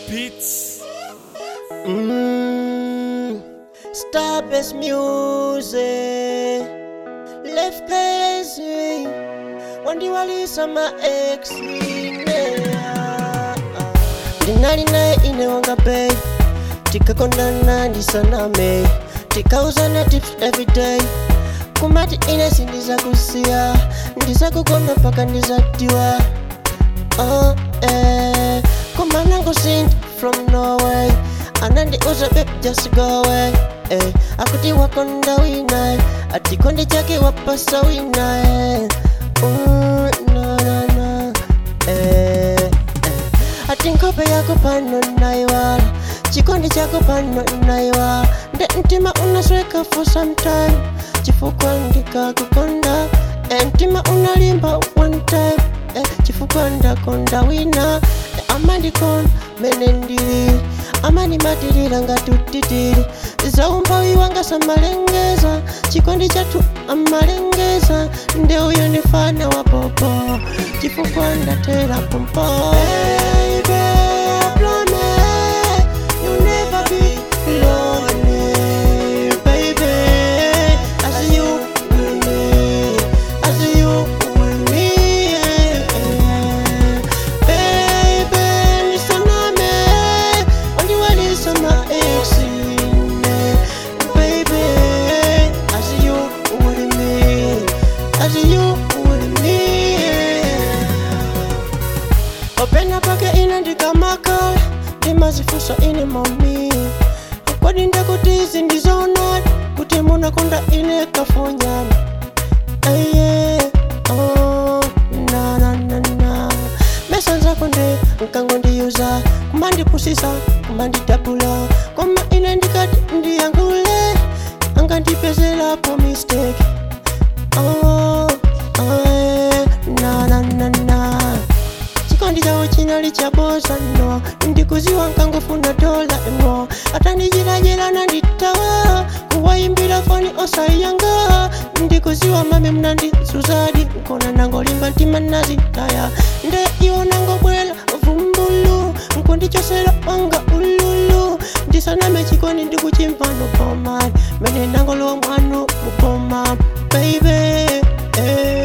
Beats. Starbase music left crazy wandiwalisa ma ex ndinali naye ine wanga bay tikakondana ndisaname tikauzana tips everyday kumati ine sindizakusiya ndizakukonda paka ndizatiwa kumanango sind from Norway anandiuza babe just go away akuti wakonda wina atikondi chake wapasa wina ati nkope yako pano naiwala chikondi chako pano naiwala nde mtima unasweka for some time chifukwa ndikakukonda mtima unalimba one time chifukwa ndakonda wina amandikona mene ndili amani matirira ngatutitiri zaumbawi wanga samalengeza chikondi chatu amalengeza nde uyo nifana wa popo chifukwa ndatera pompo baby, I promise you'll never be lonely baby as you with me as you with me baby nisaname wandiwalisa ma ex baby as you with me as you with me opena pake inandikamaka ndimazifusa ine mami kwadi ndakutizi ndizona kuti munakonda ine kafonyana mesanza konde nkangondiyuza kumandipusisa kumanditapula koma ine ndikati ndiyangule angandipezelapo mistake chikondi chawo chinali chabosa no ndikuziwa nkangofuna dola imo atandijirajira nanditawa kuwaimbira foni osayanga ndikuziwa mame mnandi suzadi nkona nangolimba ntima nazitaya nde iwo nangobwela vumbulu nkundichosera wanga ululu ndisaname chikondi ndikuchimpano pomani mene nangolowa mwanu mupomani baby